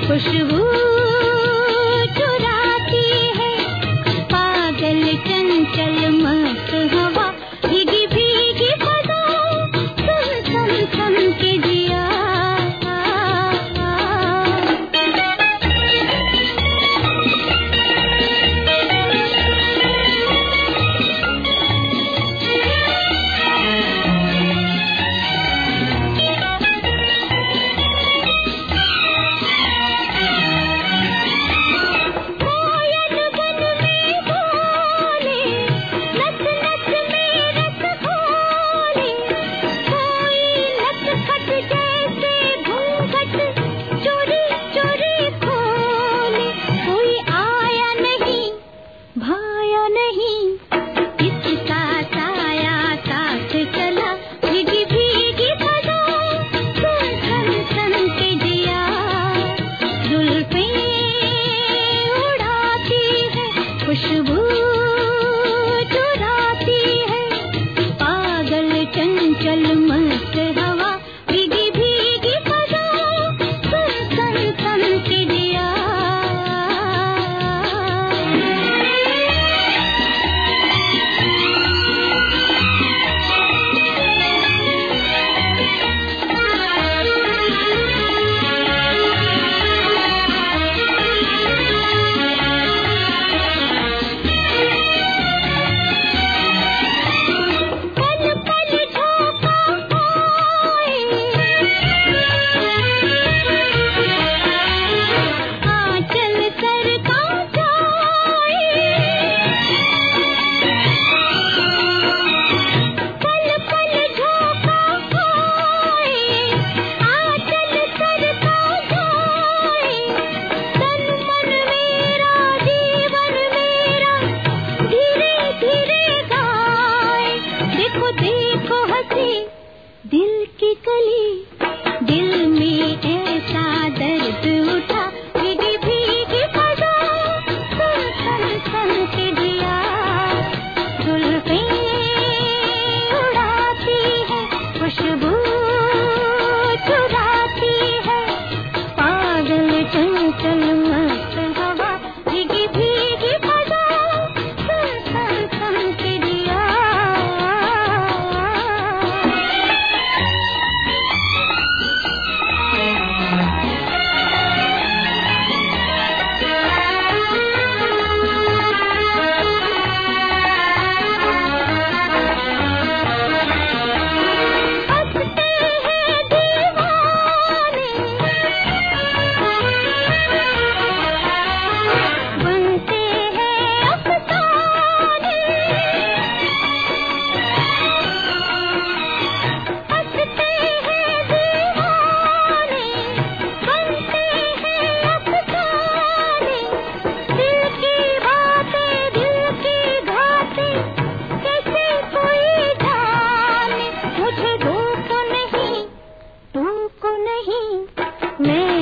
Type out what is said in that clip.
खुशबू चुराती है पागल चंचल मस्त हवा भीगी भीगी फजा सुन सुन सुन के जिया खुशबू चुराती है पागल चंचल मस्त हवा भीगी भीगी फजा सुन सुन सुन के जिया दिल की कली दिल में ऐसा दर्द उठा भीगी भीगी फजा सुन सुन सुन के जिया जुल्फें उड़ाती है खुशबू चुराती है पागल चंचल मस्त हवा भीगी भीगी फजा सुन सुन सुन के जिया मैं